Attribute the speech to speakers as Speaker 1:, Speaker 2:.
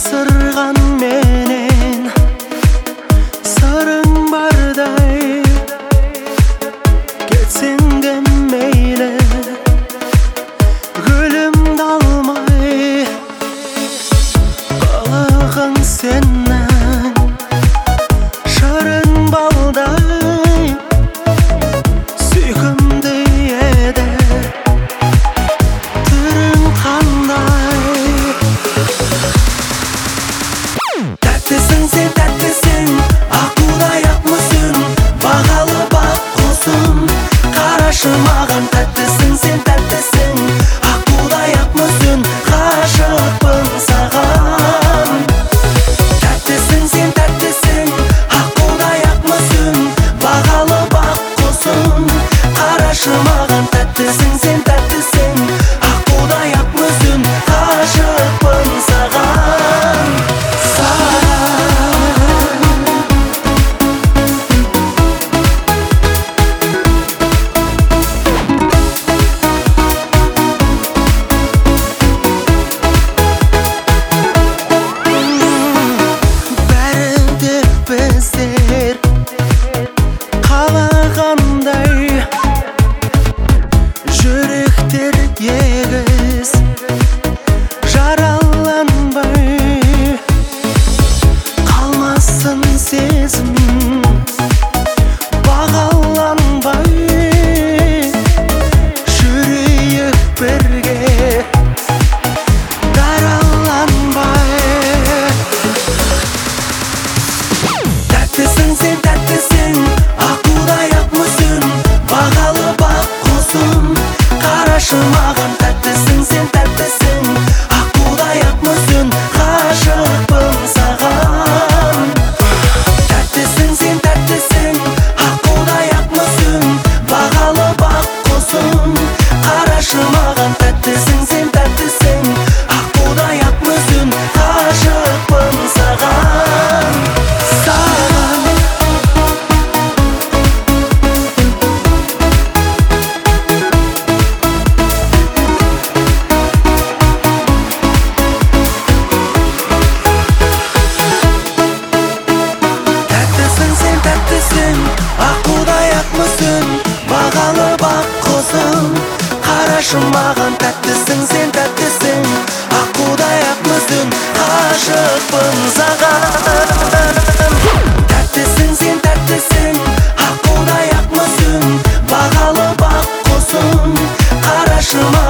Speaker 1: жасырған менен сырың бардай, кетсең де мейлі, гүлімді алмай. Балығың сенің шырын балдай, сүйкімді еді түрің қандай. Тәттісің сен, тәттісің, аққудай ақмүсін, бағалы бақ құсым, қарашы маған. Тәттісің сен, тәттісің, аққудай ақмүсін, ғашықпын саған. Тәттісің сен, тәттісің, аққудай ақмүсін, бағалы бақ құсым, қарашы маған. Тәттісің сен, тәттісің, аққудай ақмүсін, ғашықпын саған. Біздер қалағандай, жүректер егіз, жараланбай қалмасын сезім, бағаланбай жүрейік бірге, дараланбай. Тәттісің сен, тәттісің, аққудай ақмүсін, бағалы бақ құсым, қарашы маған. Тәттісің сен, тәттісің, аққудай ақмүсін, ғашықпын саған. Тәттісің сен, тәттісің, аққудай ақмүсін, бағалы бақ құсым, қарашы маған. Тәттісің сен, тәттісің, аққудай ақмүсін, ғашықпын саған. Тәттісің, аққудай ақмүсін, бағалы бақ құсым, қарашы маған. Тәттісің сен, тәттісің, аққудай ақмүсін, ғашықпын саған. Тәттісің сен, тәттісің, аққудай ақмүсін, бағалы бақ құсым, қарашы маған.